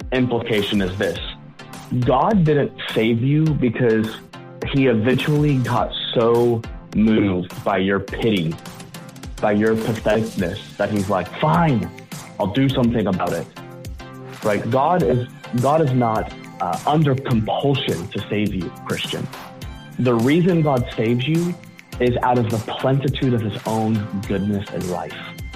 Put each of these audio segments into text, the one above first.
implication is this: God didn't save you because he eventually got so moved by your pity, by your patheticness, that he's like, fine, I'll do something about it. Right? God is not under compulsion to save you, Christian. The reason God saves you is out of the plenitude of his own goodness and life.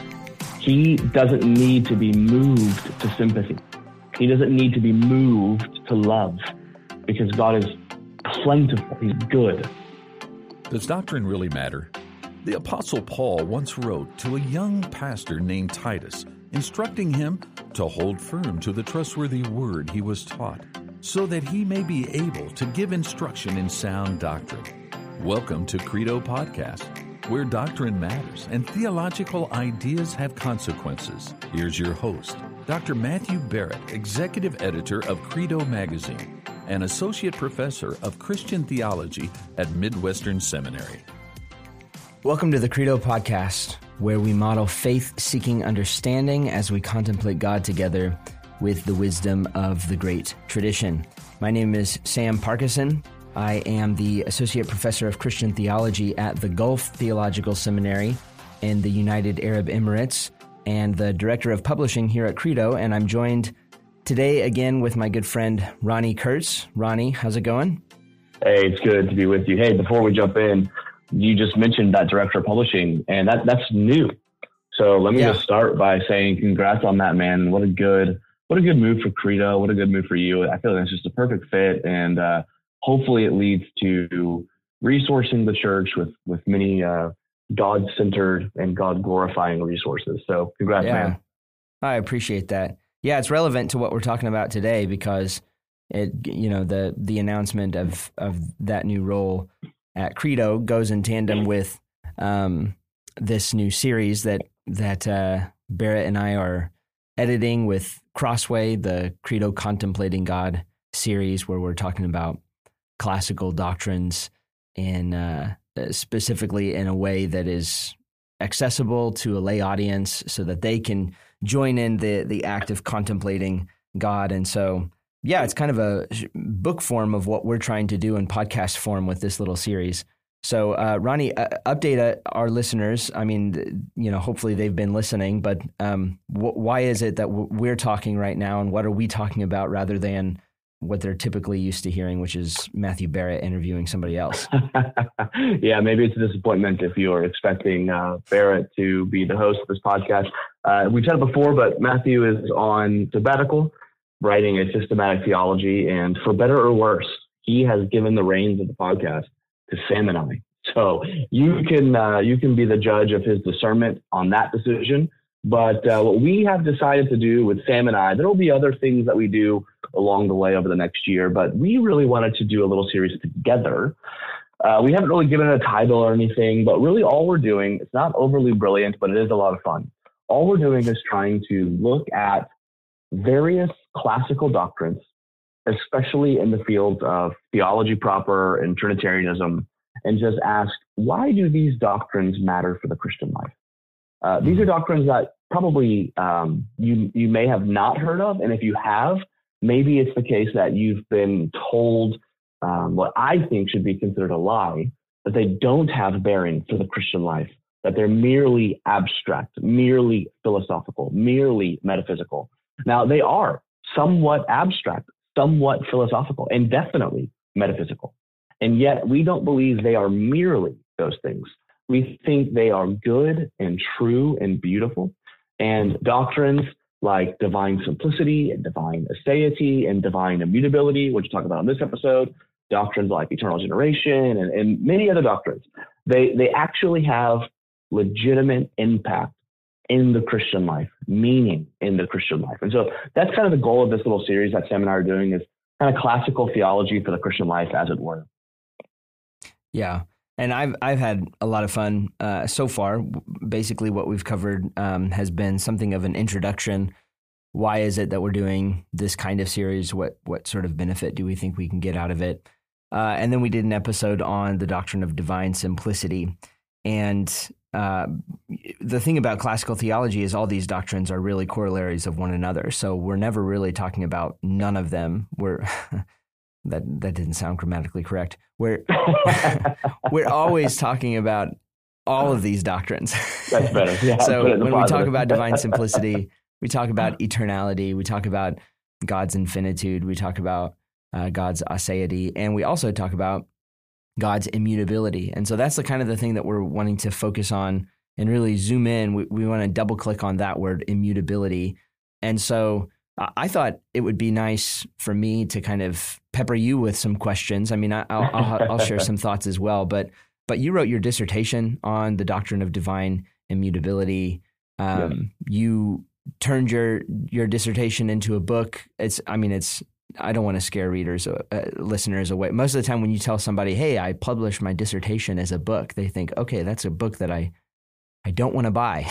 He doesn't need to be moved to sympathy. He doesn't need to be moved to love, because God is plentiful. He's good. Does doctrine really matter? The Apostle Paul once wrote to a young pastor named Titus, instructing him to hold firm to the trustworthy word he was taught, so that he may be able to give instruction in sound doctrine. Welcome to Credo Podcast, where doctrine matters and theological ideas have consequences. Here's your host, Dr. Matthew Barrett, Executive Editor of Credo Magazine and Associate Professor of Christian Theology at Midwestern Seminary. Welcome to the Credo Podcast, where we model faith-seeking understanding as we contemplate God together with the wisdom of the great tradition. My name is Sam Parkinson. I am the Associate Professor of Christian Theology at the Gulf Theological Seminary in the United Arab Emirates and the Director of Publishing here at Credo, and I'm joined today again with my good friend Ronnie Kurtz. Ronnie, how's it going? Hey, it's good to be with you. Hey, before we jump in, you just mentioned that Director of Publishing, and that's new. So let me just start by saying congrats on that, man. What a good move for Credo. What a good move for you. I feel like it's just a perfect fit, and hopefully it leads to resourcing the church with many God-centered and God-glorifying resources. So congrats, man. I appreciate that. Yeah, it's relevant to what we're talking about today because the announcement of that new role at Credo goes in tandem with this new series that Barrett and I are editing with Crossway, the Credo Contemplating God series, where we're talking about classical doctrines and specifically in a way that is accessible to a lay audience so that they can join in the act of contemplating God. And so, yeah, it's kind of a book form of what we're trying to do in podcast form with this little series. So, Ronnie, update our listeners. I mean, hopefully they've been listening, but why is it that we're talking right now, and what are we talking about rather than what they're typically used to hearing, which is Matthew Barrett interviewing somebody else? Yeah, maybe it's a disappointment if you're expecting Barrett to be the host of this podcast. We've said it before, but Matthew is on sabbatical, writing a systematic theology, and for better or worse, he has given the reins of the podcast to Sam and I. So you can be the judge of his discernment on that decision. But what we have decided to do with Sam and I, there will be other things that we do along the way over the next year, but we really wanted to do a little series together. We haven't really given it a title or anything, but really all we're doing, it's not overly brilliant, but it is a lot of fun. All we're doing is trying to look at various classical doctrines, especially in the fields of theology proper and Trinitarianism, and just ask, why do these doctrines matter for the Christian life? These are doctrines that probably you may have not heard of, and if you have, maybe it's the case that you've been told what I think should be considered a lie, that they don't have bearing for the Christian life, that they're merely abstract, merely philosophical, merely metaphysical. Now, they are somewhat abstract, somewhat philosophical, and definitely metaphysical. And yet we don't believe they are merely those things. We think they are good and true and beautiful. And doctrines like divine simplicity and divine aseity and divine immutability, which we'll talk about on this episode, doctrines like eternal generation and many other doctrines, they actually have legitimate impact in the Christian life, meaning in the Christian life. And so that's kind of the goal of this little series that Sam and I are doing, is kind of classical theology for the Christian life, as it were. Yeah. And I've had a lot of fun so far. Basically, what we've covered has been something of an introduction. Why is it that we're doing this kind of series? What sort of benefit do we think we can get out of it? And then we did an episode on the doctrine of divine simplicity. And the thing about classical theology is all these doctrines are really corollaries of one another. So we're never really talking about none of them. That didn't sound grammatically correct. We're always talking about all of these doctrines. That's better. Yeah, so when we talk about divine simplicity, we talk about eternality, we talk about God's infinitude, we talk about God's aseity, and we also talk about God's immutability. And so that's the kind of the thing that we're wanting to focus on and really zoom in. We want to double click on that word, immutability. And so I thought it would be nice for me to kind of pepper you with some questions. I mean, I'll share some thoughts as well, but you wrote your dissertation on the doctrine of divine immutability. Yes. You turned your dissertation into a book. I don't want to scare listeners away. Most of the time when you tell somebody, hey, I published my dissertation as a book, they think, okay, that's a book that I don't want to buy.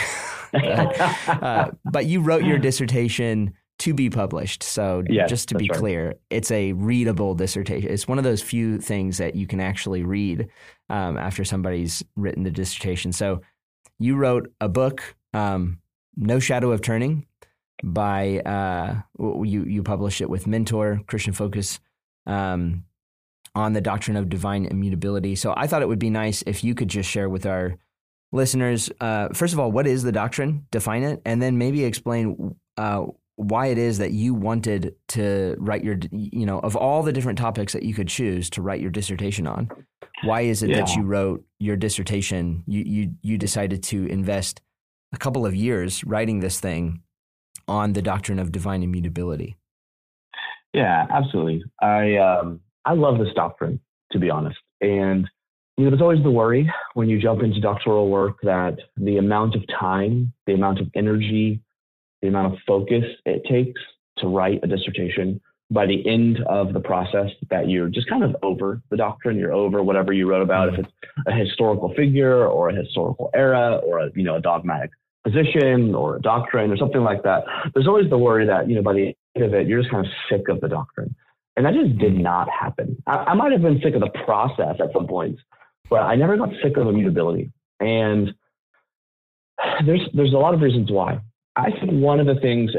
But you wrote your dissertation to be published. So just to be clear, it's a readable dissertation. It's one of those few things that you can actually read after somebody's written the dissertation. So you wrote a book, No Shadow of Turning, by you published it with Mentor Christian Focus on the doctrine of divine immutability. So I thought it would be nice if you could just share with our listeners, first of all, what is the doctrine? Define it, and then maybe explain why it is that you wanted to write of all the different topics that you could choose to write your dissertation on. Why is it that you wrote your dissertation? You decided to invest a couple of years writing this thing on the doctrine of divine immutability. Yeah, absolutely. I love this doctrine, to be honest. And there's always the worry when you jump into doctoral work that the amount of time, the amount of energy, the amount of focus it takes to write a dissertation, by the end of the process that you're just kind of over the doctrine, you're over whatever you wrote about, if it's a historical figure or a historical era or a dogmatic position or a doctrine or something like that. There's always the worry that, by the end of it, you're just kind of sick of the doctrine. And that just did not happen. I might have been sick of the process at some points, but I never got sick of immutability. And there's a lot of reasons why. I think one of the things,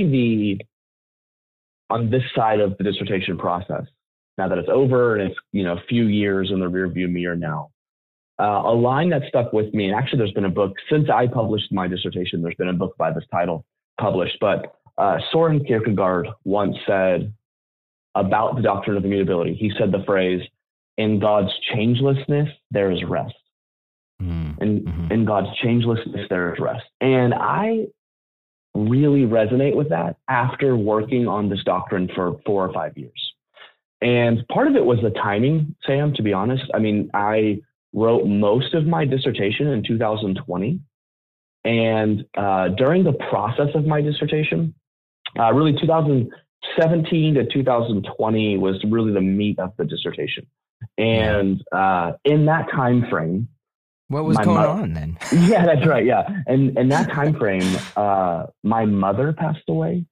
on this side of the dissertation process, now that it's over and it's, a few years in the rearview mirror now, a line that stuck with me, and actually there's been a book, since I published my dissertation, there's been a book by this title published, but Soren Kierkegaard once said about the doctrine of immutability, he said the phrase, in God's changelessness, there is rest. In God's changelessness, there is rest. And I really resonate with that after working on this doctrine for 4 or 5 years. And part of it was the timing, Sam, to be honest. I mean, I wrote most of my dissertation in 2020. And during the process of my dissertation, really 2017 to 2020 was really the meat of the dissertation. And in that time frame, what was going on then? Yeah, that's right. Yeah. And in that time frame, my mother passed away.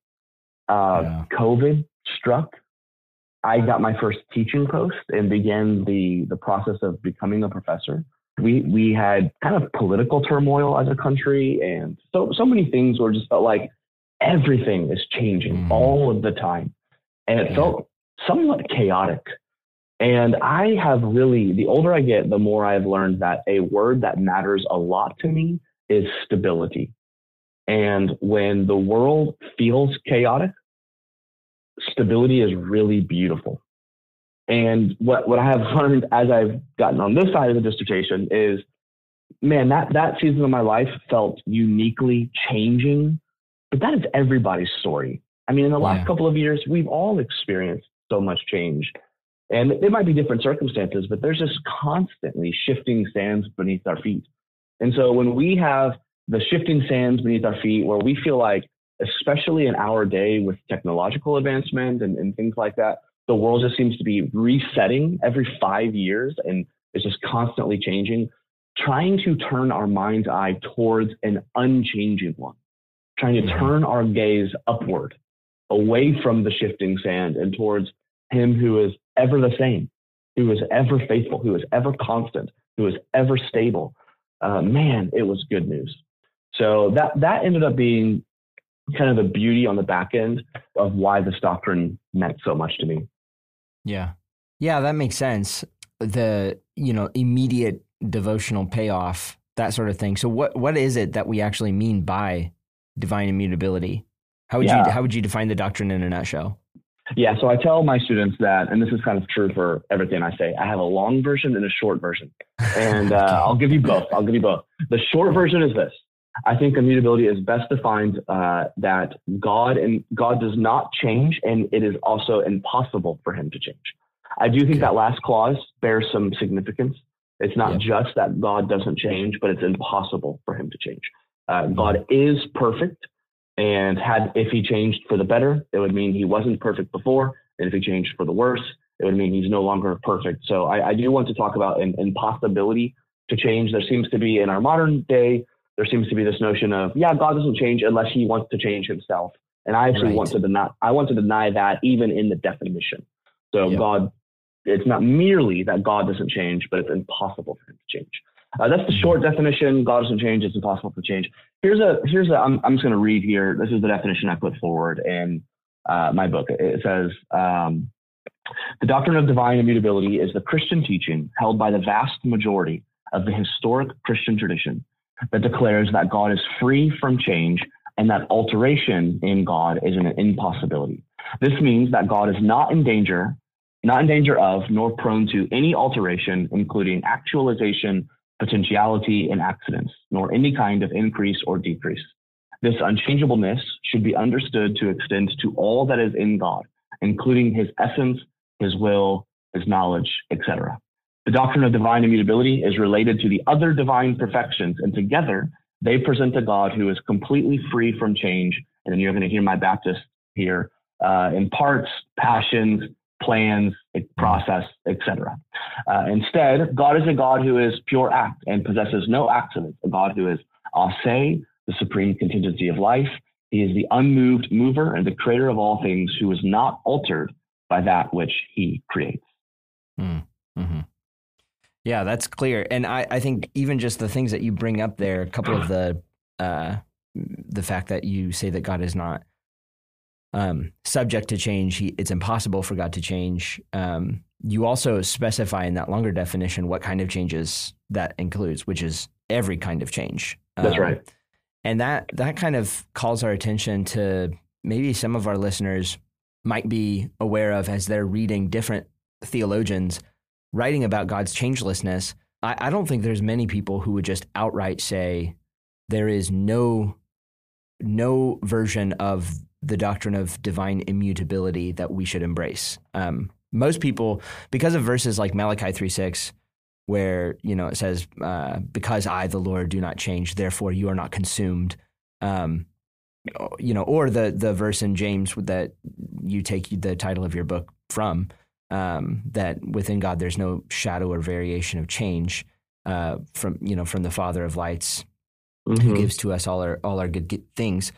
COVID struck. I got my first teaching post and began the process of becoming a professor. We had kind of political turmoil as a country, and so many things where it just felt like everything is changing all of the time. And it felt somewhat chaotic. And I have really, the older I get, the more I've learned that a word that matters a lot to me is stability. And when the world feels chaotic, stability is really beautiful. And what I have learned as I've gotten on this side of the dissertation is, man, that season of my life felt uniquely changing, but that is everybody's story. I mean, in the last couple of years, we've all experienced so much change. And there might be different circumstances, but there's just constantly shifting sands beneath our feet. And so when we have the shifting sands beneath our feet, where we feel like, especially in our day with technological advancement and things like that, the world just seems to be resetting every 5 years and it's just constantly changing, trying to turn our mind's eye towards an unchanging one, trying to turn our gaze upward, away from the shifting sand and towards him who is ever the same, who is ever faithful, who is ever constant, who is ever stable. man, it was good news. So that ended up being kind of the beauty on the back end of why this doctrine meant so much to me. Yeah. Yeah, that makes sense. The, immediate devotional payoff, that sort of thing. So what is it that we actually mean by divine immutability? How would you define the doctrine in a nutshell? Yeah, so I tell my students that, and this is kind of true for everything I say, I have a long version and a short version. And I'll give you both. The short version is this. I think immutability is best defined that God does not change, and it is also impossible for him to change. I do think that last clause bears some significance. It's not just that God doesn't change, but it's impossible for him to change. God is perfect, and if he changed for the better, it would mean he wasn't perfect before. And if he changed for the worse, it would mean he's no longer perfect. So I do want to talk about an impossibility to change. There seems to be in our modern day, there seems to be this notion of, God doesn't change unless he wants to change himself. And I actually want to deny that even in the definition. So God, it's not merely that God doesn't change, but it's impossible for him to change. That's the short definition. God doesn't change. It's impossible to change. I'm just going to read here. This is the definition I put forward in my book. It says, the doctrine of divine immutability is the Christian teaching held by the vast majority of the historic Christian tradition that declares that God is free from change and that alteration in God is an impossibility. This means that God is not in danger of, nor prone to any alteration, including actualization, potentiality, and accidents, nor any kind of increase or decrease. This unchangeableness should be understood to extend to all that is in God, including his essence, his will, his knowledge, etc. The doctrine of divine immutability is related to the other divine perfections, and together they present a God who is completely free from change. And then you're going to hear my Baptist here, in parts, passions, plans, process, etc. Instead, God is a God who is pure act and possesses no accident, a God who is ase, the supreme contingency of life. He is the unmoved mover and the creator of all things, who is not altered by that which he creates. Mm-hmm. Yeah, that's clear. And I think even just the things that you bring up there, a couple of the fact that you say that God is not subject to change, it's impossible for God to change. You also specify in that longer definition what kind of changes that includes, which is every kind of change. That's right. And that kind of calls our attention to maybe some of our listeners might be aware of as they're reading different theologians writing about God's changelessness. I don't think there's many people who would just outright say there is no version of the doctrine of divine immutability that we should embrace. Most people, because of verses like Malachi 3:6, where it says, "Because I, the Lord, do not change, therefore you are not consumed," or the verse in James that you take the title of your book from, that within God there's no shadow or variation of change, from the Father of lights, who gives to us all our good things.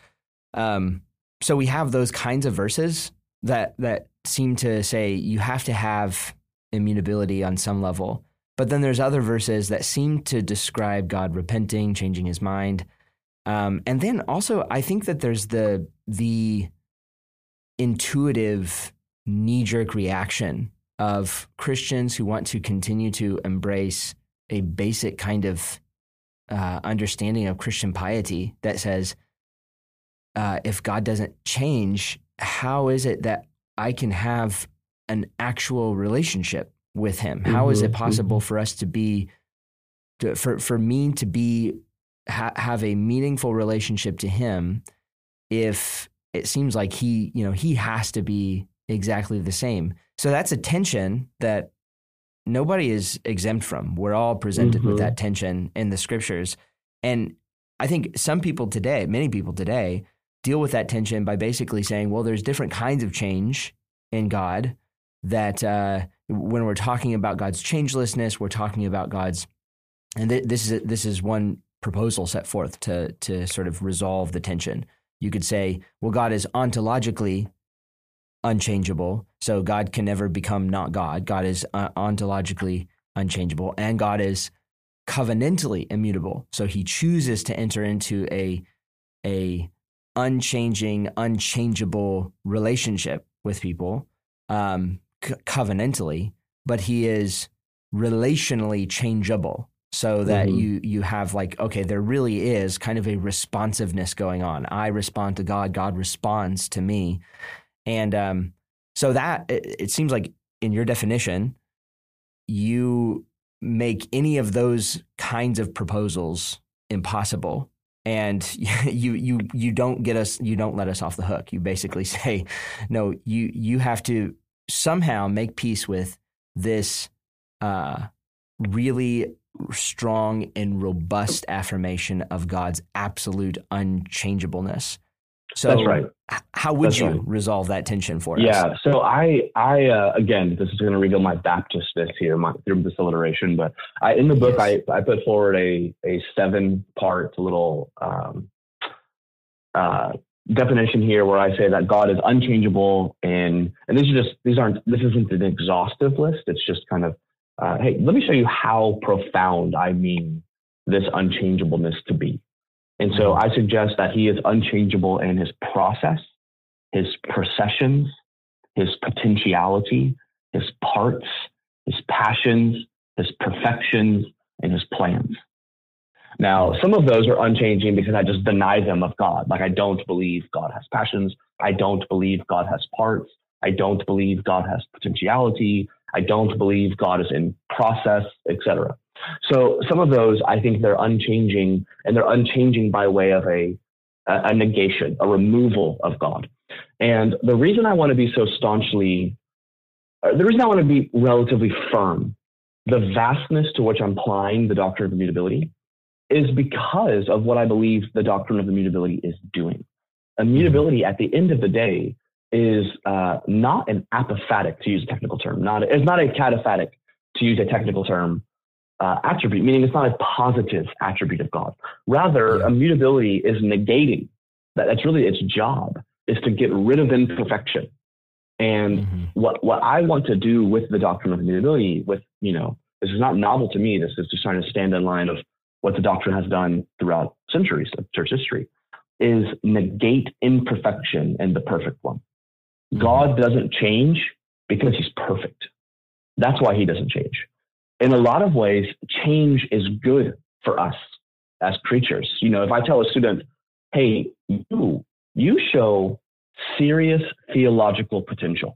So we have those kinds of verses that seem to say you have to have immutability on some level. But then there's other verses that seem to describe God repenting, changing his mind. And then also I think that there's the intuitive knee-jerk reaction of Christians who want to continue to embrace a basic kind of understanding of Christian piety that says, if God doesn't change, how is it that I can have an actual relationship with him? How is it possible for us to be, for me to be, have a meaningful relationship to him if it seems like he has to be exactly the same? So that's a tension that nobody is exempt from. We're all presented with that tension in the scriptures. And I think many people today deal with that tension by basically saying, well, there's different kinds of change in God, that when we're talking about God's changelessness, we're talking about God's, and this is one proposal set forth to sort of resolve the tension. You could say, well, God is ontologically unchangeable, so God can never become not God. God is ontologically unchangeable, and God is covenantally immutable. So he chooses to enter into a unchanging, unchangeable relationship with people covenantally, but he is relationally changeable. So that you have like, okay, there really is kind of a responsiveness going on. I respond to God, God responds to me. And so that it seems like in your definition, you make any of those kinds of proposals impossible. And you don't let us off the hook. You basically say, no, you have to somehow make peace with this really strong and robust affirmation of God's absolute unchangeableness. So that's right. How would you resolve that tension for us? Yeah. So I again, this is going to reveal my Baptistness here, my through alliteration, but in the book, I put forward a 7-part little definition here where I say that God is unchangeable, and this isn't an exhaustive list. It's just kind of, hey, let me show you how profound I mean this unchangeableness to be. And so I suggest that he is unchangeable in his process, his processions, his potentiality, his parts, his passions, his perfections, and his plans. Now, some of those are unchanging because I just deny them of God. Like, I don't believe God has passions. I don't believe God has parts. I don't believe God has potentiality. I don't believe God is in process, etc. So some of those, I think they're unchanging, and they're unchanging by way of a negation, a removal of God. And the reason I want to be relatively firm, the vastness to which I'm applying the doctrine of immutability, is because of what I believe the doctrine of immutability is doing. Immutability, at the end of the day, is not an apophatic, to use a technical term. It's not a cataphatic, to use a technical term, attribute, meaning it's not a positive attribute of God. Rather, immutability is negating that. That's really its job, is to get rid of imperfection. And what I want to do with the doctrine of immutability, this is not novel to me. This is just trying to stand in line of what the doctrine has done throughout centuries of church history, is negate imperfection in the perfect one. God doesn't change because he's perfect. That's why he doesn't change. In a lot of ways, change is good for us as creatures. If I tell a student, hey, you show serious theological potential,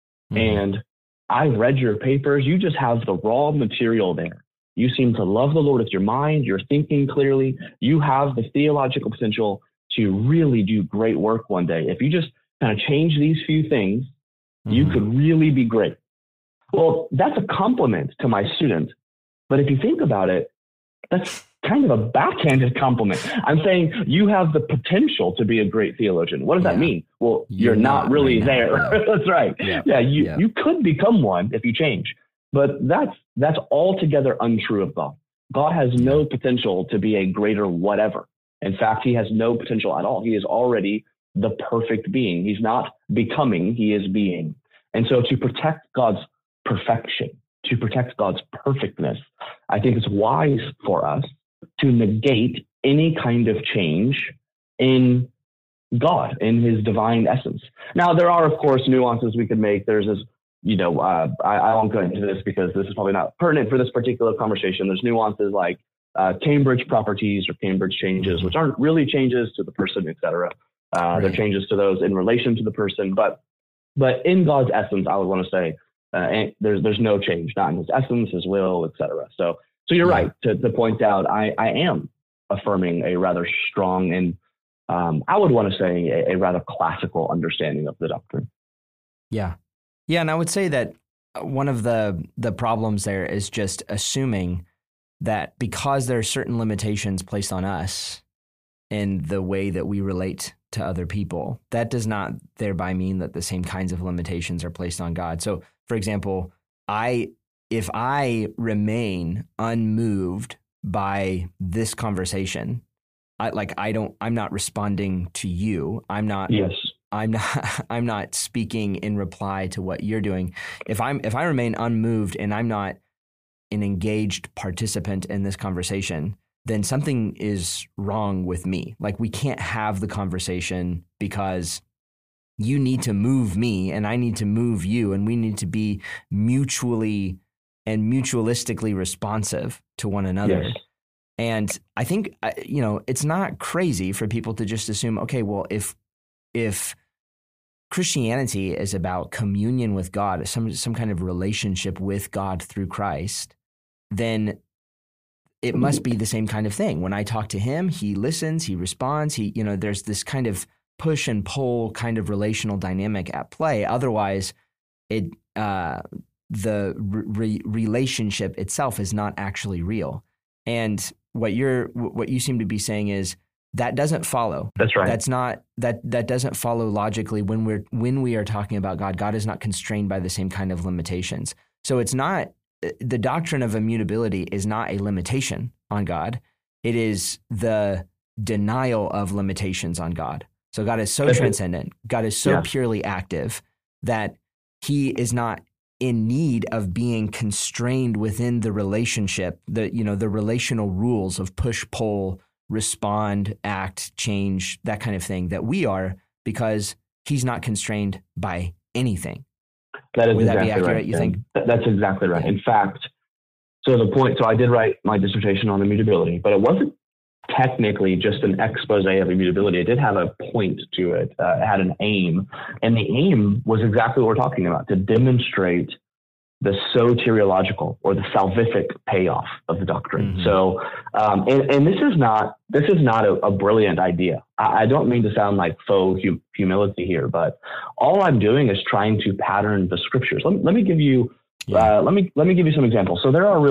and I read your papers, you just have the raw material there. You seem to love the Lord with your mind, you're thinking clearly, you have the theological potential to really do great work one day. If you just kind of change these few things, you could really be great. Well, that's a compliment to my student. But if you think about it, that's kind of a backhanded compliment. I'm saying you have the potential to be a great theologian. What does that mean? Well, you're not really right there. That's right. You could become one if you change. But that's altogether untrue of God. God has no potential to be a greater whatever. In fact, he has no potential at all. He is already the perfect being. He's not becoming, he is being. And so to protect God's perfection, to protect God's perfectness, I think it's wise for us to negate any kind of change in God, in his divine essence. Now, there are, of course, nuances we could make. There's this, I won't go into this because this is probably not pertinent for this particular conversation. There's nuances like Cambridge properties or Cambridge changes, which aren't really changes to the person, et cetera. They're changes to those in relation to the person. But in God's essence, I would want to say, there's no change, not in his essence, his will, et cetera. So you're right to point out, I am affirming a rather strong and I would want to say a rather classical understanding of the doctrine. Yeah. And I would say that one of the problems there is just assuming that because there are certain limitations placed on us in the way that we relate to other people, that does not thereby mean that the same kinds of limitations are placed on God. So, for example, if I remain unmoved by this conversation, I'm not responding to you. I'm not speaking in reply to what you're doing. If I remain unmoved and I'm not an engaged participant in this conversation, then something is wrong with me. Like, we can't have the conversation because you need to move me and I need to move you, and we need to be mutually and mutualistically responsive to one another. Yes. And I think, it's not crazy for people to just assume, okay, well, if Christianity is about communion with God, some kind of relationship with God through Christ, then it must be the same kind of thing. When I talk to him, he listens, he responds, there's this kind of push and pull kind of relational dynamic at play. Otherwise, the relationship itself is not actually real. And what you seem to be saying is that doesn't follow. That's right. That's not that doesn't follow logically when we are talking about God. God is not constrained by the same kind of limitations. So it's not, the doctrine of immutability is not a limitation on God. It is the denial of limitations on God. So God is so transcendent. God is so purely active that he is not in need of being constrained within the relationship, the relational rules of push, pull, respond, act, change, that kind of thing that we are, because he's not constrained by anything. That is Would exactly that be accurate, right. you think? That's exactly right. In fact, so I did write my dissertation on immutability, but it wasn't technically just an expose of immutability. It did have a point to it. It had an aim. And the aim was exactly what we're talking about, to demonstrate the soteriological or the salvific payoff of the doctrine. Mm-hmm. So, and this is not a brilliant idea. I don't mean to sound like faux humility here, but all I'm doing is trying to pattern the scriptures. Let me give you, let me give you some examples. So there are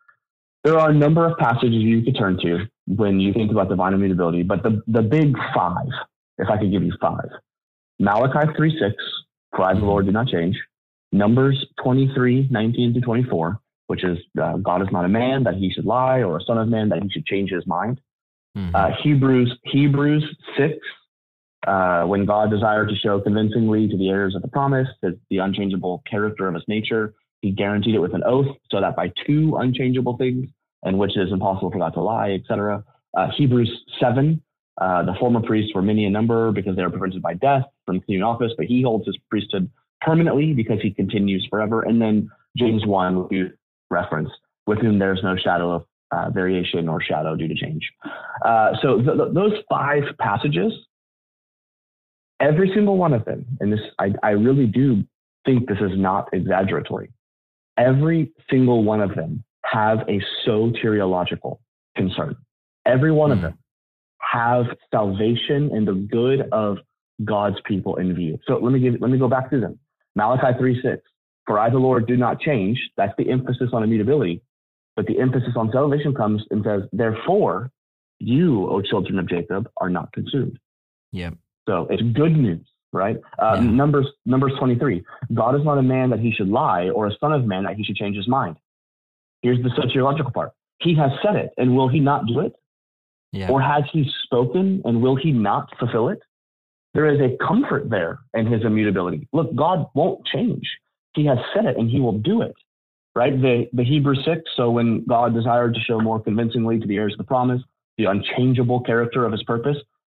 a number of passages you could turn to when you think about divine immutability, but the big five, if I could give you five: Malachi 3:6, for I the Lord do not change. Numbers 23:19-24, which is God is not a man that he should lie, or a son of man that he should change his mind. Mm-hmm. Hebrews 6, when God desired to show convincingly to the heirs of the promise the unchangeable character of his nature, he guaranteed it with an oath, so that by two unchangeable things, and which it is impossible for God to lie, etc. Hebrews 7, the former priests were many in number because they were prevented by death from continuing office, but he holds his priesthood permanently because he continues forever. And then James 1, which you reference, with whom there's no shadow of variation or shadow due to change. So those five passages, every single one of them, and this I really do think this is not exaggeratory, every single one of them have a soteriological concern. Every one of them have salvation and the good of God's people in view. So let me go back to them. Malachi 3:6, for I the Lord do not change. That's the emphasis on immutability. But the emphasis on salvation comes and says, therefore, you, O children of Jacob, are not consumed. Yeah. So it's good news, right? Numbers 23, God is not a man that he should lie, or a son of man that he should change his mind. Here's the soteriological part. He has said it, and will he not do it? Yeah. Or has he spoken, and will he not fulfill it? There is a comfort there in his immutability. Look, God won't change. He has said it, and he will do it, right? The Hebrews 6, so when God desired to show more convincingly to the heirs of the promise the unchangeable character of his purpose,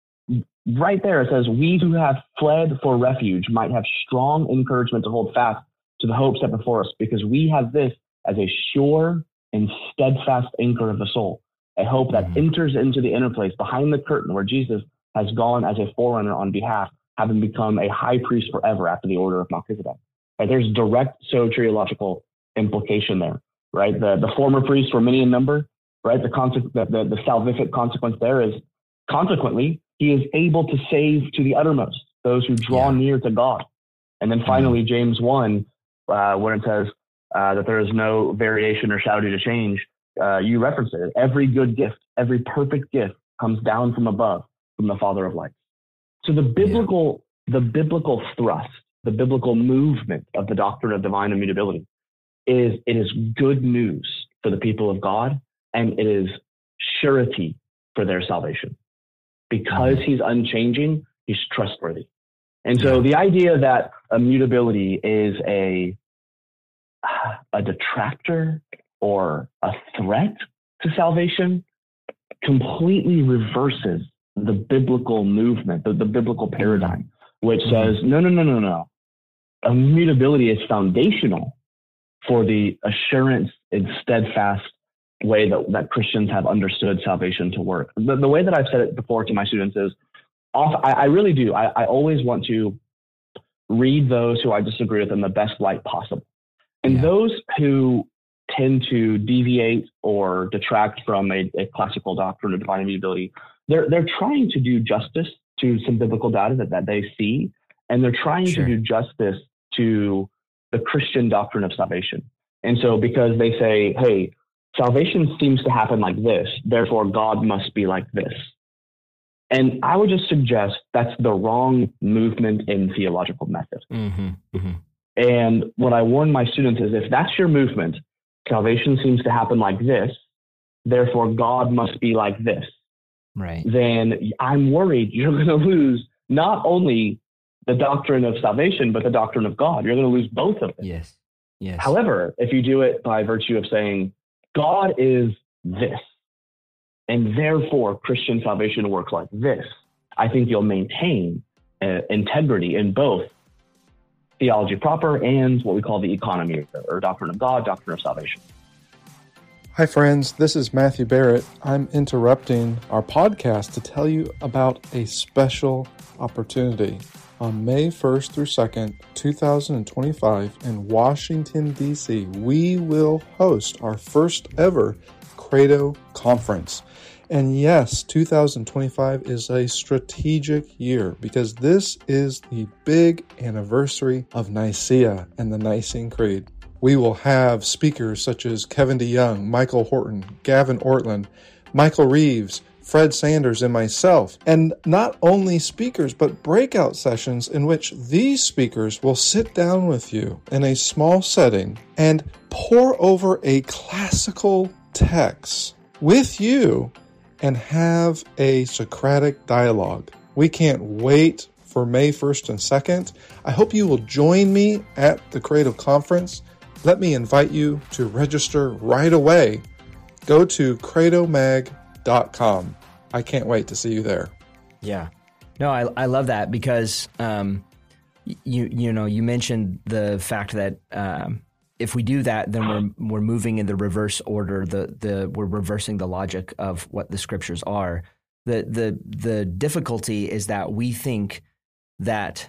right there it says, we who have fled for refuge might have strong encouragement to hold fast to the hope set before us, because we have this as a sure and steadfast anchor of the soul, a hope that enters into the inner place behind the curtain where Jesus has gone as a forerunner on behalf, having become a high priest forever after the order of Melchizedek. Right? There's direct soteriological implication there, right? The former priests were many in number, right? The salvific consequence there is, consequently, he is able to save to the uttermost those who draw near to God. And then finally, James 1, when it says that there is no variation or shadow due to change, you referenced it. Every good gift, every perfect gift comes down from above, from the Father of lights. So the biblical thrust, the biblical movement of the doctrine of divine immutability it is good news for the people of God, and it is surety for their salvation. Because he's unchanging, he's trustworthy. And so the idea that immutability is a detractor or a threat to salvation completely reverses the biblical movement, the biblical paradigm, which says, no. Immutability is foundational for the assurance and steadfast way that Christians have understood salvation to work. The way that I've said it before to my students is, I really do. I always want to read those who I disagree with in the best light possible. And those who tend to deviate or detract from a classical doctrine of divine immutability, they're trying to do justice to some biblical data that they see, and they're trying to do justice to the Christian doctrine of salvation. And so because they say, hey, salvation seems to happen like this, therefore God must be like this. And I would just suggest that's the wrong movement in theological method. And what I warn my students is, if that's your movement, salvation seems to happen like this, therefore God must be like this, then I'm worried you're going to lose not only the doctrine of salvation, but the doctrine of God. You're going to lose both of them. Yes. However, if you do it by virtue of saying, God is this, and therefore Christian salvation works like this, I think you'll maintain integrity in both theology proper and what we call the economy, or doctrine of God, doctrine of salvation. Hi friends, this is Matthew Barrett. I'm interrupting our podcast to tell you about a special opportunity. On May 1st through 2nd, 2025 in Washington, D.C., we will host our first ever Credo Conference. And yes, 2025 is a strategic year because this is the big anniversary of Nicaea and the Nicene Creed. We will have speakers such as Kevin DeYoung, Michael Horton, Gavin Ortland, Michael Reeves, Fred Sanders, and myself. And not only speakers, but breakout sessions in which these speakers will sit down with you in a small setting and pour over a classical text with you and have a Socratic dialogue. We can't wait for May 1st and 2nd. I hope you will join me at the Credo Conference. Let me invite you to register right away. Go to credomag.com. I can't wait to see you there. Yeah. No, I love that because you mentioned the fact that if we do that, then we're moving in the reverse order. We're reversing the logic of what the scriptures are. The difficulty is that we think that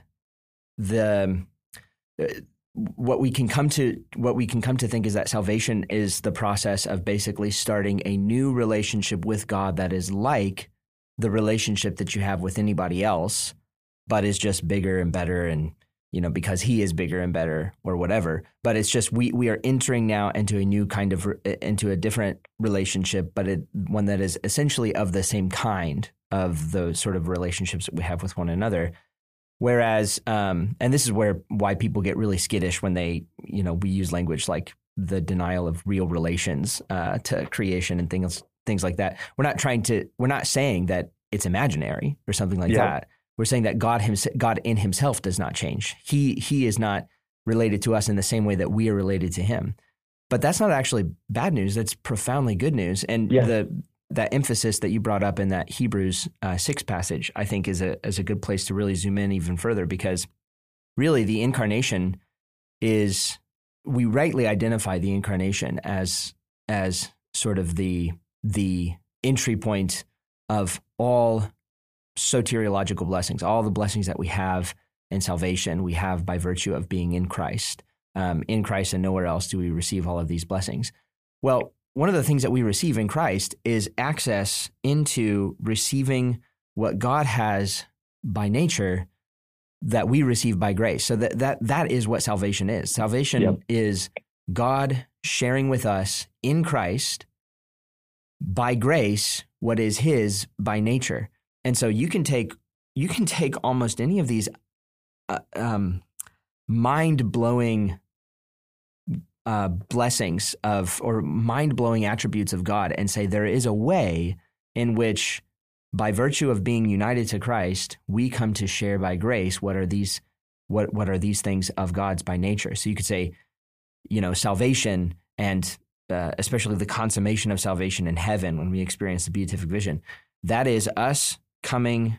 what we can come to think is that salvation is the process of basically starting a new relationship with God that is like the relationship that you have with anybody else, but is just bigger and better, and because he is bigger and better or whatever. But it's just we are entering now into a new kind of into a different relationship, but one that is essentially of the same kind of the sort of relationships that we have with one another. Whereas, and this is why people get really skittish when we use language like the denial of real relations to creation and things like that. We're not saying that it's imaginary or something like that. We're saying that God in himself does not change. He is not related to us in the same way that we are related to him. But that's not actually bad news. That's profoundly good news. And that emphasis that you brought up in that Hebrews 6 passage, I think is a good place to really zoom in even further, because really the incarnation is, we rightly identify the incarnation as sort of the entry point of all soteriological blessings, all the blessings that we have in salvation, we have by virtue of being in Christ. In Christ and nowhere else do we receive all of these blessings. Well, one of the things that we receive in Christ is access into receiving what God has by nature that we receive by grace. So that is what salvation is. Salvation is God sharing with us in Christ by grace what is his by nature. And so you can take almost any of these mind-blowing blessings or mind-blowing attributes of God and say there is a way in which, by virtue of being united to Christ, we come to share by grace what are these things of God's by nature. So you could say, salvation and especially the consummation of salvation in heaven when we experience the beatific vision, that is us becoming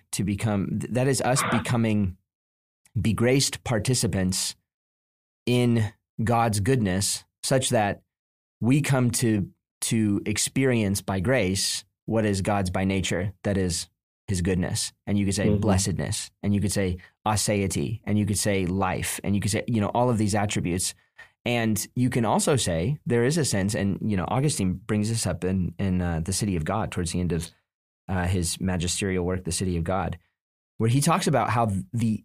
begraced participants in God's goodness, such that we come to experience by grace what is God's by nature, that is his goodness. And you could say blessedness, and you could say aseity, and you could say life, and you could say, all of these attributes. And you can also say there is a sense, and Augustine brings this up in The City of God towards the end of his magisterial work, The City of God, where he talks about how the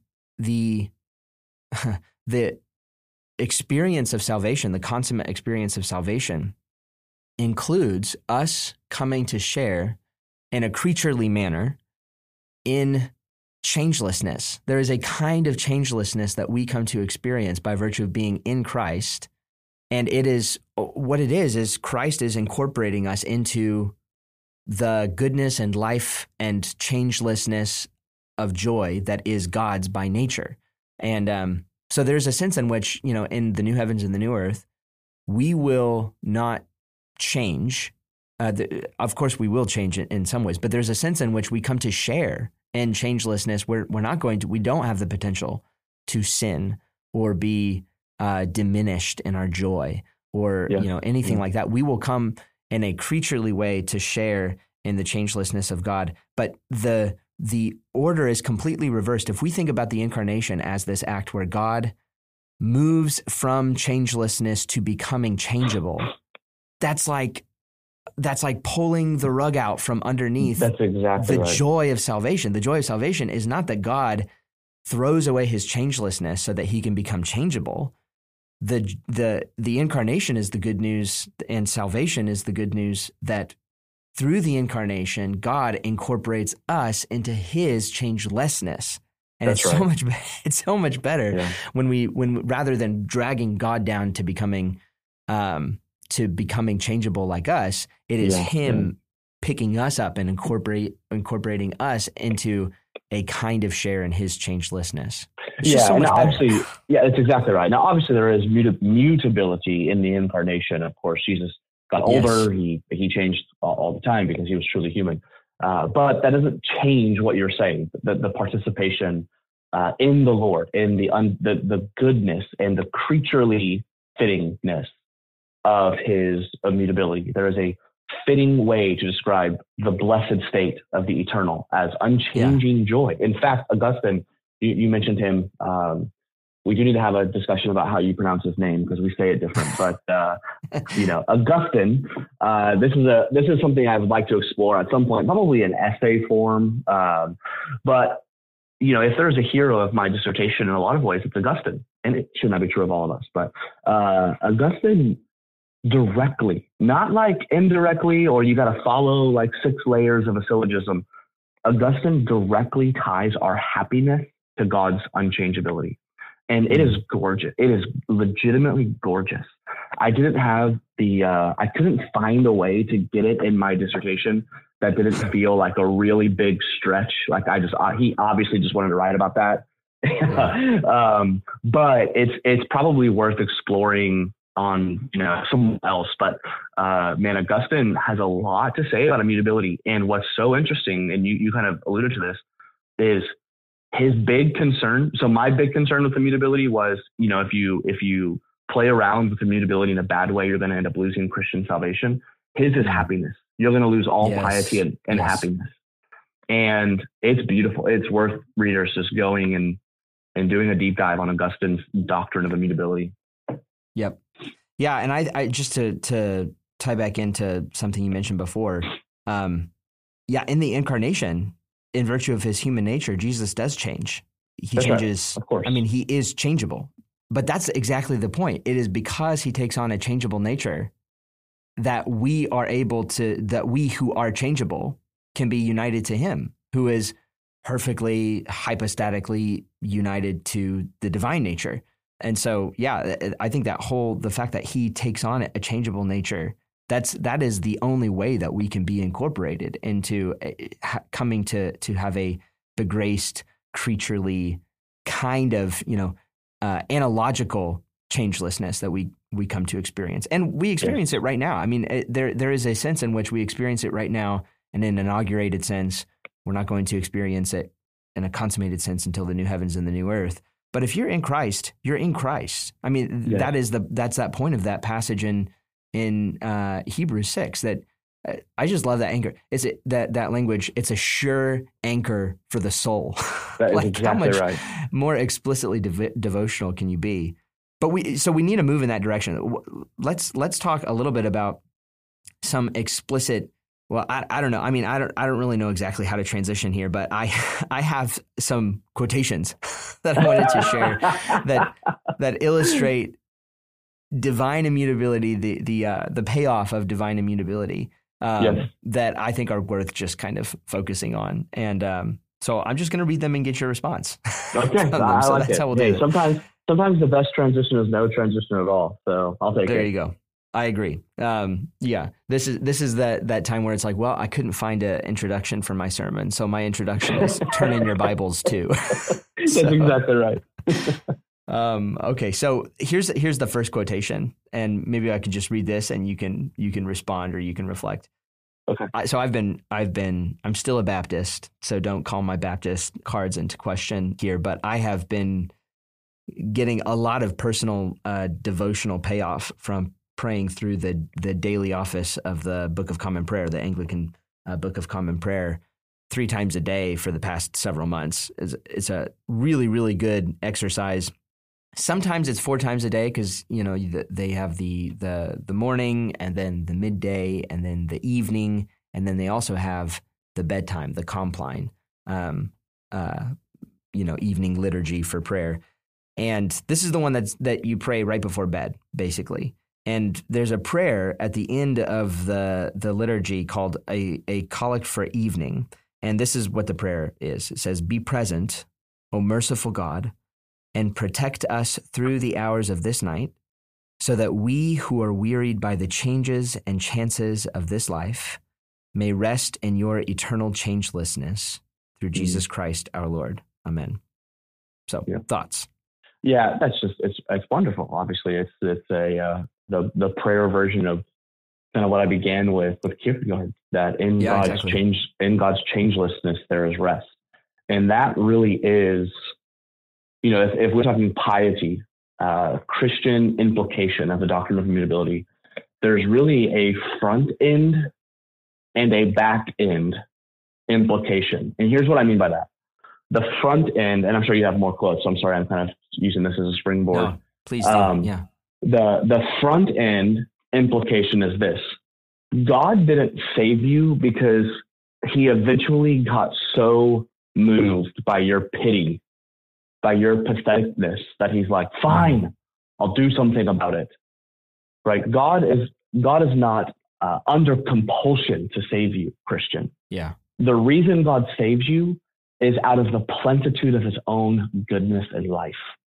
experience of salvation, the consummate experience of salvation, includes us coming to share in a creaturely manner in changelessness. There is a kind of changelessness that we come to experience by virtue of being in Christ. And it is what it is Christ is incorporating us into the goodness and life and changelessness of joy that is God's by nature. And so there's a sense in which, in the new heavens and the new earth, we will not change. Of course, we will change it in some ways, but there's a sense in which we come to share in changelessness. We don't have the potential to sin or be diminished in our joy or anything like that. We will come in a creaturely way to share in the changelessness of God. But the order is completely reversed. If we think about the incarnation as this act where God moves from changelessness to becoming changeable, that's like pulling the rug out from underneath. That's exactly the right. joy of salvation. The joy of salvation is not that God throws away his changelessness so that he can become changeable. The incarnation is the good news, and salvation is the good news that through the incarnation, God incorporates us into his changelessness. And That's it's right. so much better when rather than dragging God down to becoming changeable like us, it is him picking us up and incorporating us into a kind of share in his changelessness. It's just so much better. Obviously, that's exactly right. Now, obviously, there is mutability in the incarnation. Of course, Jesus got older. He changed all the time because he was truly human. But that doesn't change what you're saying. The participation in the Lord, in the goodness and the creaturely fittingness of his immutability. There is a fitting way to describe the blessed state of the eternal as unchanging joy. In fact, Augustine, you mentioned him. We do need to have a discussion about how you pronounce his name because we say it different. But Augustine, this is something I would like to explore at some point, probably in essay form. But if there's a hero of my dissertation in a lot of ways, it's Augustine, and it should not be true of all of us. But Augustine directly, not like indirectly, or you got to follow like 6 layers of a syllogism. Augustine directly ties our happiness to God's unchangeability. And it is gorgeous. It is legitimately gorgeous. I couldn't find a way to get it in my dissertation that didn't feel like a really big stretch. Like he obviously just wanted to write about that. But it's probably worth exploring on, someone else. But Augustine has a lot to say about immutability. And what's so interesting, and you kind of alluded to this, is his big concern. So my big concern with immutability was, if you play around with immutability in a bad way, you're going to end up losing Christian salvation. His is happiness. You're going to lose all piety and happiness. And it's beautiful. It's worth readers just going and doing a deep dive on Augustine's doctrine of immutability. Yep. Yeah. And I just to tie back into something you mentioned before. In the incarnation, in virtue of his human nature, Jesus does change. He changes. Right. Of course. I mean, he is changeable, but that's exactly the point. It is because he takes on a changeable nature that we who are changeable can be united to him, who is perfectly hypostatically united to the divine nature. And so, I think the fact that he takes on a changeable nature, that is the only way that we can be incorporated into coming to have a begraced, creaturely kind of, analogical changelessness that we we come to experience. And we experience it right now. I mean, there is a sense in which we experience it right now, and in an inaugurated sense, we're not going to experience it in a consummated sense until the new heavens and the new earth. But if you're in Christ, you're in Christ. I mean, that's that point of that passage in Hebrews 6 that I just love that anchor. It's that language. It's a sure anchor for the soul. That is like exactly how much right. more explicitly devotional can you be? But we need to move in that direction. Let's talk a little bit about some explicit. Well, I don't know. I mean, I don't really know exactly how to transition here, but I have some quotations that I wanted to share that illustrate divine immutability, the payoff of divine immutability that I think are worth just kind of focusing on. And so I'm just going to read them and get your response. Okay, I like it. How we'll do it. Sometimes the best transition is no transition at all. So I'll take it. There you go. I agree. This is that time where it's like, well, I couldn't find an introduction for my sermon, so my introduction is turn in your Bibles too. That's exactly right. Okay, so here's the first quotation, and maybe I could just read this, and you can respond or you can reflect. Okay. So I'm still a Baptist, so don't call my Baptist cards into question here, but I have been getting a lot of personal devotional payoff from praying through the daily office of the Book of Common Prayer, the Anglican Book of Common Prayer, 3 times a day for the past several months. It's a really, really good exercise. Sometimes it's 4 times a day because, they have the morning and then the midday and then the evening, and then they also have the bedtime, the compline, evening liturgy for prayer. And this is the one that you pray right before bed, basically. And there's a prayer at the end of the liturgy called a collect for evening. And this is what the prayer is. It says, "Be present, O merciful God, and protect us through the hours of this night, so that we who are wearied by the changes and chances of this life may rest in your eternal changelessness through Jesus Christ our Lord. Amen." So, thoughts? Yeah, it's wonderful. Obviously, it's the prayer version of kind of what I began with Kierkegaard, that in God's changelessness there is rest, and that really is, if we're talking piety, Christian implication of the doctrine of immutability, there's really a front end and a back end implication, and here's what I mean by that. The front end, and I'm sure you have more quotes, so I'm sorry, I'm kind of using this as a springboard. No, please do. The front end implication is this: God didn't save you because he eventually got so moved by your pity, by your patheticness, that he's like, fine, I'll do something about it. Right? God is not under compulsion to save you, Christian. Yeah. The reason God saves you is out of the plenitude of his own goodness and life.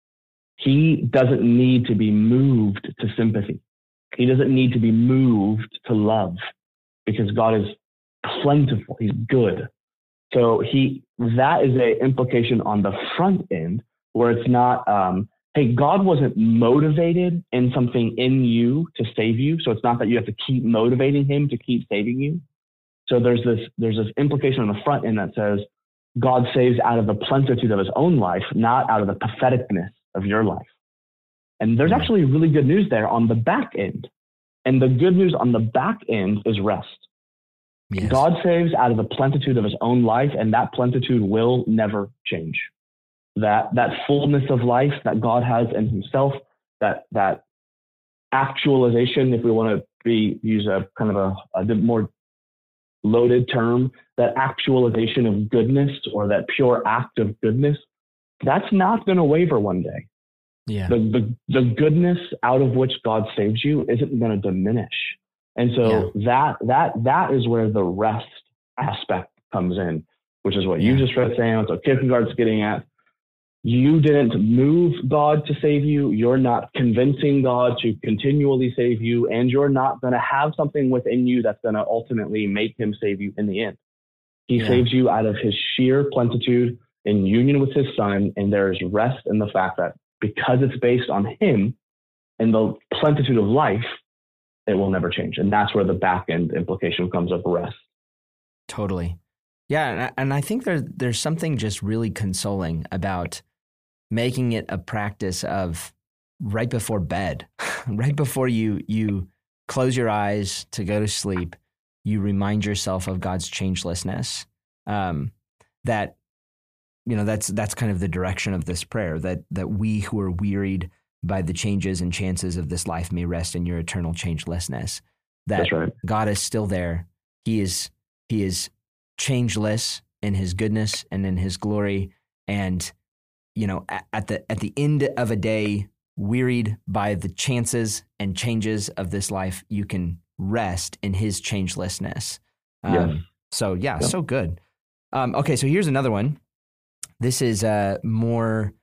He doesn't need to be moved to sympathy. He doesn't need to be moved to love, because God is plentiful. He's good. So that is an implication on the front end, where it's not, hey, God wasn't motivated in something in you to save you. So it's not that you have to keep motivating him to keep saving you. So there's this implication on the front end that says God saves out of the plenitude of his own life, not out of the patheticness of your life. And there's actually really good news there on the back end. And the good news on the back end is rest. Yes. God saves out of the plenitude of his own life, and that plenitude will never change. That fullness of life that God has in himself, that actualization, if we want to use a kind of a bit more loaded term, that actualization of goodness, or that pure act of goodness, that's not going to waver one day. Yeah. The goodness out of which God saves you isn't going to diminish. And so that is where the rest aspect comes in, which is what you just read, saying, it's what Kierkegaard's getting at. You didn't move God to save you. You're not convincing God to continually save you, and you're not going to have something within you that's going to ultimately make him save you in the end. He saves you out of his sheer plenitude in union with his son, and there is rest in the fact that because it's based on him, in the plenitude of life, it will never change. And that's where the back end implication comes of rest. Totally. Yeah. And I think there's something just really consoling about making it a practice of right before bed, right before you close your eyes to go to sleep, you remind yourself of God's changelessness. That, that's kind of the direction of this prayer, that we who are wearied by the changes and chances of this life may rest in your eternal changelessness. That right. God is still there. He is changeless in his goodness and in his glory. And, at the end of a day, wearied by the chances and changes of this life, you can rest in his changelessness. So good. Okay, so here's another one. This is more,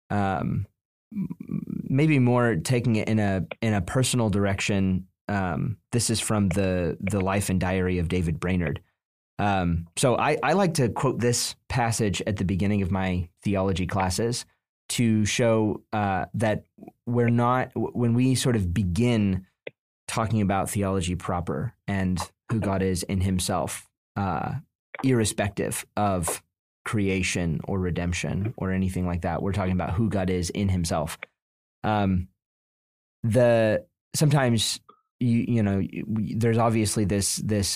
maybe more taking it in a personal direction. This is from the Life and Diary of David Brainerd. So I like to quote this passage at the beginning of my theology classes to show that when we sort of begin talking about theology proper and who God is in himself, irrespective of creation or redemption or anything like that, we're talking about who God is in himself. Sometimes there's obviously this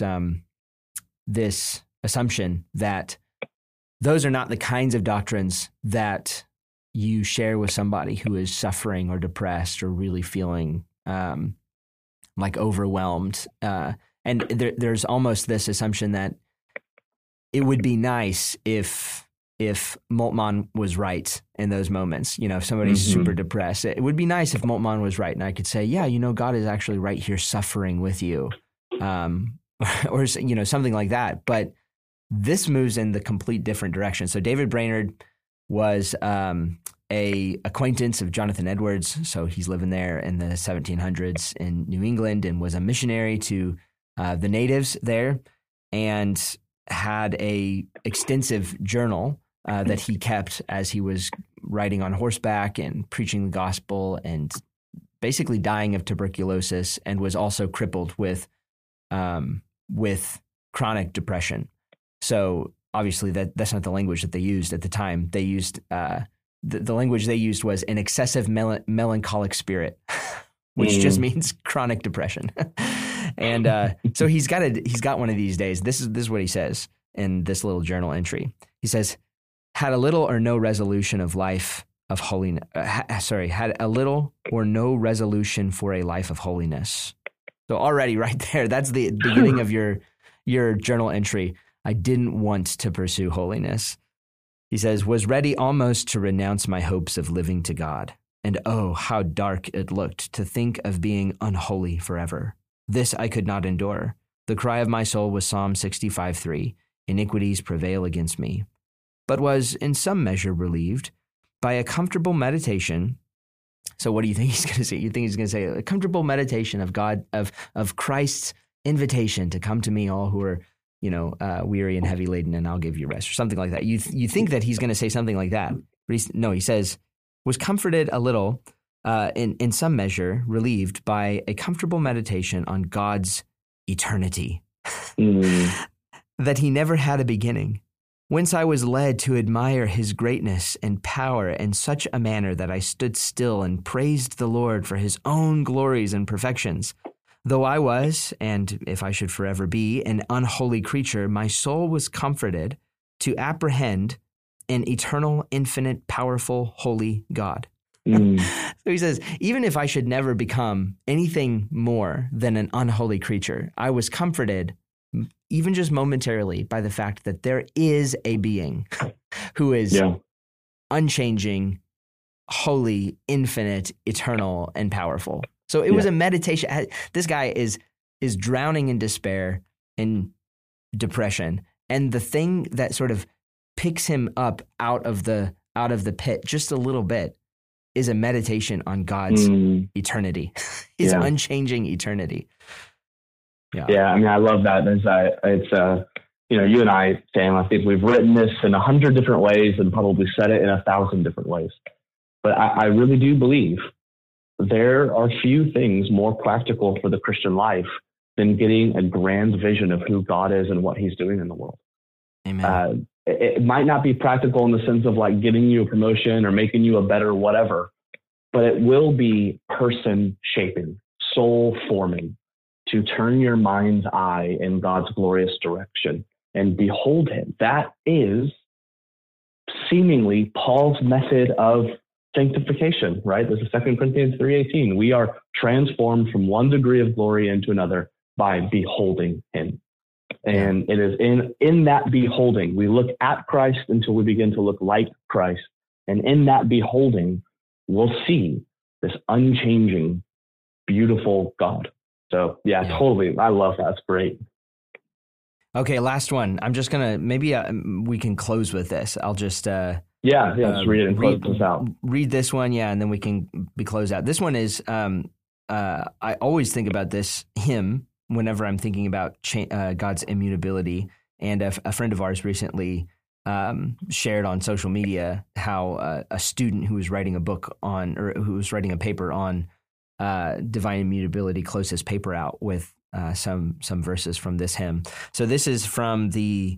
assumption that those are not the kinds of doctrines that you share with somebody who is suffering or depressed or really feeling like overwhelmed. And there's almost this assumption that it would be nice if Moltmann was right in those moments. If somebody's super depressed, it would be nice if Moltmann was right. And I could say, God is actually right here suffering with you. Or something like that. But this moves in the complete different direction. So David Brainerd was a acquaintance of Jonathan Edwards. So he's living there in the 1700s in New England and was a missionary to the natives there, and had a extensive journal that he kept as he was riding on horseback and preaching the gospel and basically dying of tuberculosis, and was also crippled with chronic depression. So obviously that's not the language that they used at the time. They used the language they used was an excessive melancholic spirit, which just means chronic depression. And so he's got one of these days. This is what he says in this little journal entry. He says, had a little or no resolution of life of holiness. Had a little or no resolution for a life of holiness. So already right there, that's the beginning of your journal entry. I didn't want to pursue holiness. He says, was ready almost to renounce my hopes of living to God. And oh, how dark it looked to think of being unholy forever. This I could not endure. The cry of my soul was Psalm 65:3, iniquities prevail against me. But was in some measure relieved by a comfortable meditation. So what do you think he's going to say? You think he's going to say a comfortable meditation of God, of Christ's invitation to come to me, all who are, weary and heavy laden, and I'll give you rest, or something like that. You think that he's going to say something like that. But he says, was comforted a little, in some measure, relieved by a comfortable meditation on God's eternity, that he never had a beginning, whence I was led to admire his greatness and power in such a manner that I stood still and praised the Lord for his own glories and perfections. Though I was, and if I should forever be, an unholy creature, my soul was comforted to apprehend an eternal, infinite, powerful, holy God. So he says, even if I should never become anything more than an unholy creature, I was comforted, even just momentarily, by the fact that there is a being who is unchanging, holy, infinite, eternal, and powerful. So it was a meditation. This guy is drowning in despair and depression, and the thing that sort of picks him up out of the pit just a little bit is a meditation on God's eternity, his unchanging eternity. Yeah, I mean, I love that. It's you and I, Sam, I think we've written this in 100 different ways and probably said it in 1,000 different ways. But I really do believe there are few things more practical for the Christian life than getting a grand vision of who God is and what he's doing in the world. Amen. It might not be practical in the sense of like getting you a promotion or making you a better whatever, but it will be person shaping, soul forming, to turn your mind's eye in God's glorious direction and behold him. That is seemingly Paul's method of sanctification, right? This is 2 Corinthians 3:18. We are transformed from one degree of glory into another by beholding him. And it is in that beholding, we look at Christ until we begin to look like Christ. And in that beholding, we'll see this unchanging, beautiful God. So yeah, totally. I love that. It's great. Okay, last one. I'm just going to, maybe we can close with this. I'll just... just read it and close this out. Read this one, and then we can be closed out. This one is, I always think about this hymn whenever I'm thinking about God's immutability. And a friend of ours recently shared on social media how a student who was writing a book on, or who was writing a paper on divine immutability closed his paper out with some verses from this hymn. So this is from the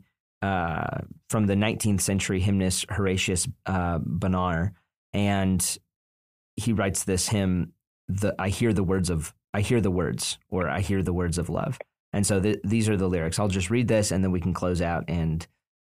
19th century hymnist Horatius Bonar, and he writes this hymn, I hear the words, or I hear the words of love. And so these are the lyrics. I'll just read this and then we can close out and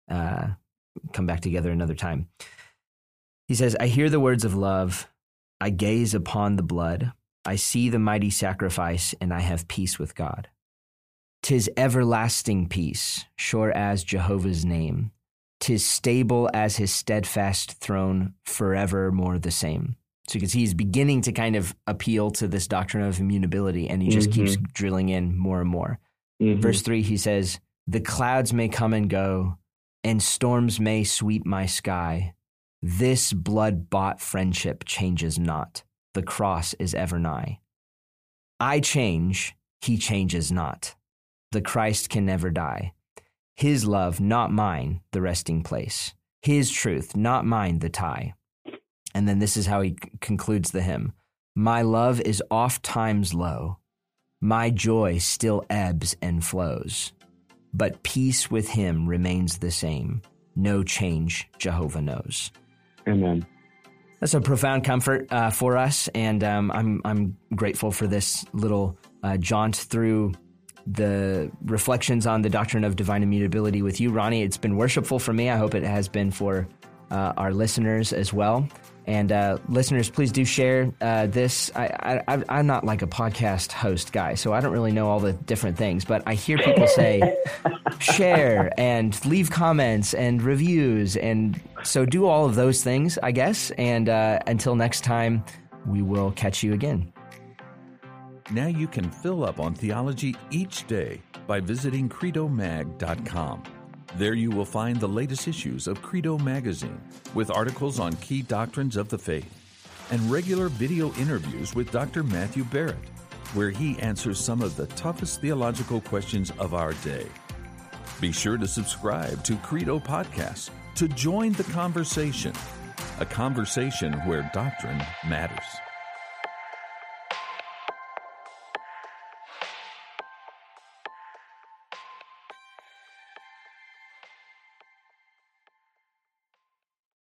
come back together another time. He says, I hear the words of love, I gaze upon the blood, I see the mighty sacrifice, and I have peace with God. 'Tis everlasting peace, sure as Jehovah's name. 'Tis stable as his steadfast throne, forevermore the same. So you can see he's beginning to kind of appeal to this doctrine of immutability, and he just keeps drilling in more and more. Verse 3, he says, the clouds may come and go, and storms may sweep my sky. This blood-bought friendship changes not. The cross is ever nigh. I change, he changes not. The Christ can never die. His love, not mine, the resting place. His truth, not mine, the tie. And then this is how he concludes the hymn. My love is oft times low. My joy still ebbs and flows. But peace with him remains the same. No change Jehovah knows. Amen. That's a profound comfort for us, and I'm grateful for this little jaunt through the reflections on the doctrine of divine immutability with you, Ronnie. It's been worshipful for me. I hope it has been for our listeners as well. And listeners, please do share this. I'm not like a podcast host guy, so I don't really know all the different things, but I hear people say share and leave comments and reviews. And so do all of those things, I guess. And until next time, we will catch you again. Now you can fill up on theology each day by visiting credomag.com. There you will find the latest issues of Credo Magazine with articles on key doctrines of the faith and regular video interviews with Dr. Matthew Barrett, where he answers some of the toughest theological questions of our day. Be sure to subscribe to Credo Podcasts to join the conversation, a conversation where doctrine matters.